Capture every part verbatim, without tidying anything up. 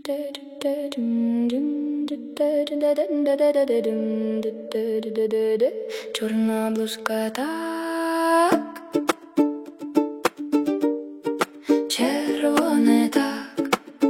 Чорна блузка так, червоне так.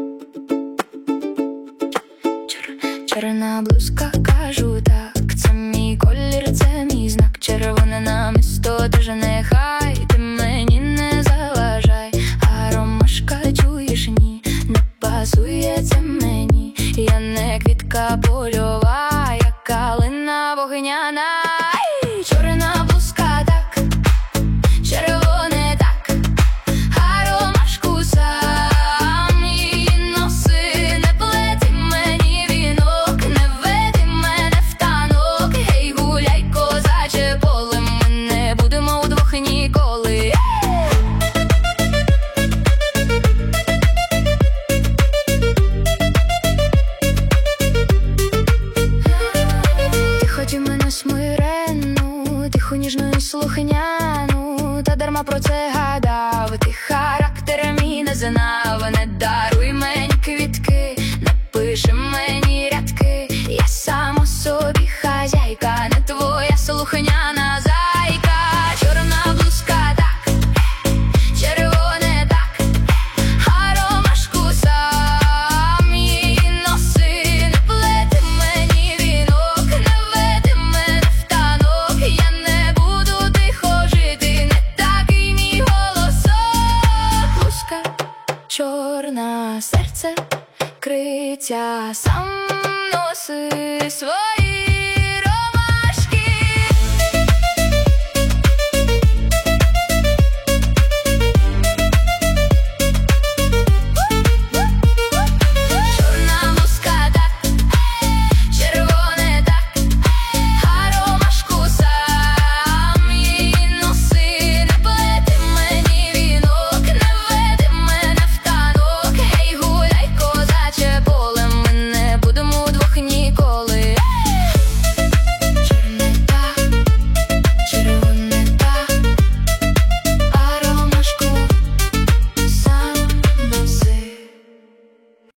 Чор, чорна блузка, кажу так. Це мій колір, це мій знак. Червоне намисто, даже нехай ти мені не заважай. А ромашка, чуєш, ні, не пасує це мені. Я не квітка польова, я калина вогняна. Чорна блузка так, червоне так, а ромашку сам її носи. Не плети мені вінок, не веди мене в танок. Гей, гуляй, козаче поле, ми не будемо вдвох ніколи. Тихо, ті мене смирену, тихо, ніжну і слухняну. Та дарма про це гадав, ти характер мій не знав. Не даруй мені квітки, не пиши мені рядки. Я сама собі хазяйка, не твоя слухняна зайка. Чорна блузка так, червоне так, а ромашку сам її носи. Не плети мені вінок, не веди мене в танок. Я не буду тихо жити, не такий мій голосок. Блузка чорна, серце криття, сам носи свої.